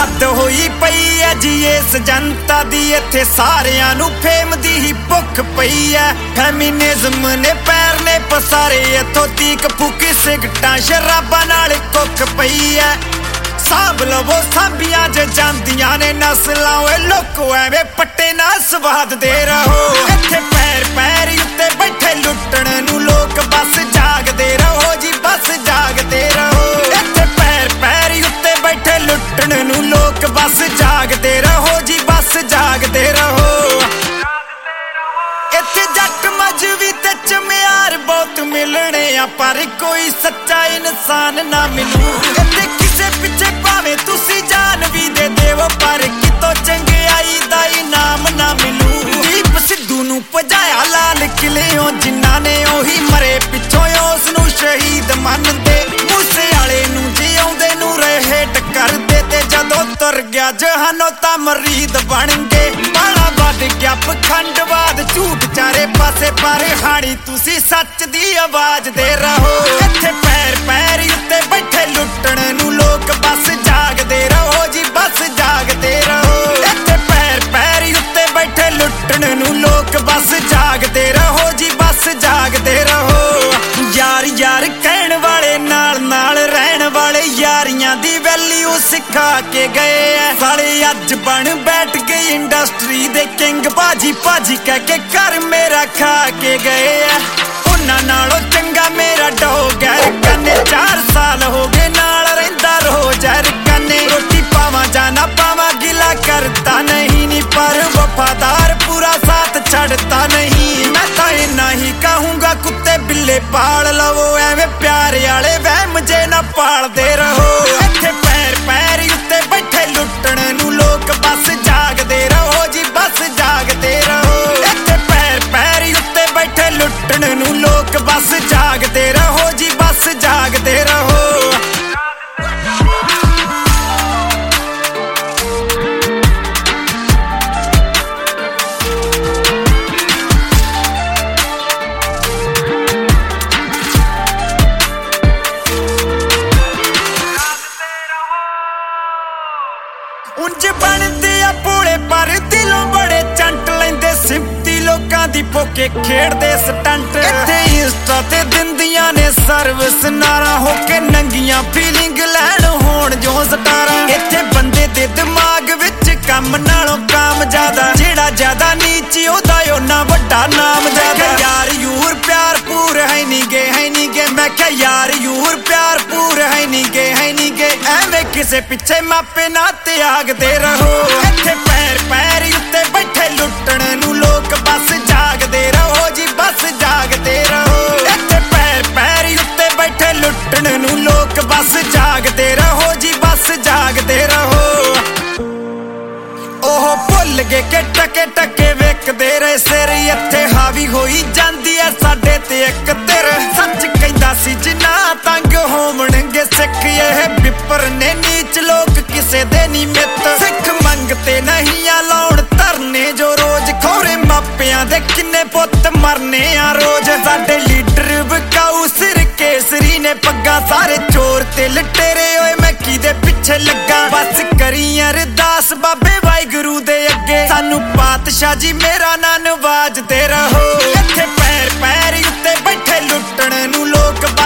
हद होई पई है जी इस जनता दी, इत्थे सारियां नू फेम दी ही भुख पई है। फेमिनिज्म ने पैर ने पसारे, इत्थों तीक फूकी सिगटां शराबां नाल कुख पई है। सांभ लवो सांभियां जे जांदियां ने नस्लां, ओए लोको एवें पट्टे ना स्वाद दे रहो। इत्थे पैर पैर उत्ते बैठे लुट्टण नू लोक बस जागदे रहो जी, बस जागदे रहो। इत्थे पैर पैर उत्ते बैठे लुट्टण नू लोक बस जागदे रहो जी, बस जागदे रहो। इत्थे जट मजवी ते चमियार बहुत मिलने आ, पर कोई सच्चा इंसान ना मिलू। इत्थे किसे पिछे भावें तुसी जान भी दे देवो, पर कितों चंगियाई दा इनाम ना मिलू। दीप सिद्धू नू भजाया लाल किलेओं जिन्हां ने, ओही मरे पिछों उस नू शहीद मनदे। मूसे वाले नू जिउंदे नू रहेट करदे, ते जदों तुर गया जहानों तां मरीद बन गए। बाला वध गया पखंडवाद झूठ चारे पासे, पर हाणी तुसी सच दी आवाज दे रहो। इत्थे पैर पैर उत्ते बैठे लुट्टण नू लोक बस जागदे रहो जी, बस जागदे रहो। इत्थे पैर पैर उत्ते बैठे लुट्टण नू लोक बस जागदे रहो जी, बस जागदे रहो। यार यार कहण वाले नाल नाल रहण वाले, यारियां दी वैल्यू सिखा के गए है। साले अज बन बैठ गए इंडस्ट्री दे किंग, भाजी भाजी कह के घर मेरा खा के गए है। उन्हां नालों चंगा मेरा डॉग है कन्ने, 4 साल हो गए नाल रहिंदा रोज़ कन्ने। रोटी पावां जाना पावां गिला करता नहीं नी, पर वफादार पूरा साथ छड़ता नहीं। मैं तो इन्ना ही कहूँगा कुत्ते बिल्ले पाल लवो, एवें प्यार वाले वहम जे ना पालदे रहो। इत्थे पैर पैर उत्ते बैठे लुट्टण नू लोक बस जागदे रहो जी, बस जागदे रहो। इत्थे पैर पैर उत्ते बैठे लुट्टण नू लोक बस जागदे रहो जी, बस जागदे रहो। उंज बनदे आ भोले पर दिलों बड़े चंट लैंदे, सिफती लोकां दी पोके खेड़दे स्टंट। इत्थे इंस्टा ते दिंदियां ने सर्विस नारा, होके नंगियां फीलिंग लैण होण जो सटारा। इत्थे बंदे दे दिमाग विच कम नालों काम ज्यादा, जेड़ा ज्यादा नीची ओदा ओना वड्डा नाम ज्यादा। यार यूर प्यार पूर है नी गे, है नी गे। मैं क्या यार यूर प्यार पूर है नी गे, है नी गे। एवें किसे पिछे मापे ना त्यागदे रहो। इत्थे पैर पैर उत्ते बैठे लुट्टण नू लोक बस जागदे रहो जी, बस जागदे रहो। इत्थे पैर पैर उत्ते बैठे लुट्टण नू लोक बस जागदे रहो जी, बस जागदे रहो। ओह भुल गए के टके टके वेखदे रहे सिर, इत्थे हावी होई जांदी है साडे ते इक तिर। सच कहंदा सी जिन्ना तंग होवणगे सिख, यह विपर ने नीच लोक किसे दे नी मित। सिख मंगते नहीं आ लाउण धरने जो रोज, खोरे मापियां दे किन्ने पुत्त मरने आ रोज। साडे लीडर विकाऊ सिर केसरी ने पग्गा, सारे चोर ते लटेरे ओए मैं किदे पिछे लगा। बस करी अरदास बाबे वाहिगुरू दे अगे, सानू पातशाह जी मेरा ना नवाजदे रहो। इत्थे पैर पैर उत्ते बैठे लुट्टण नू लोक